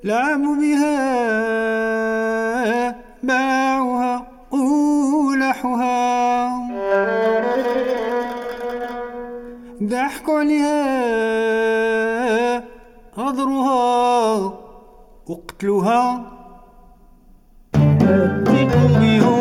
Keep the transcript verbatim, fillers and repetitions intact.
لعبوا بها باعوها ولحوها، ضحكوا عليها غدروها وقتلوها. ثقوا بهم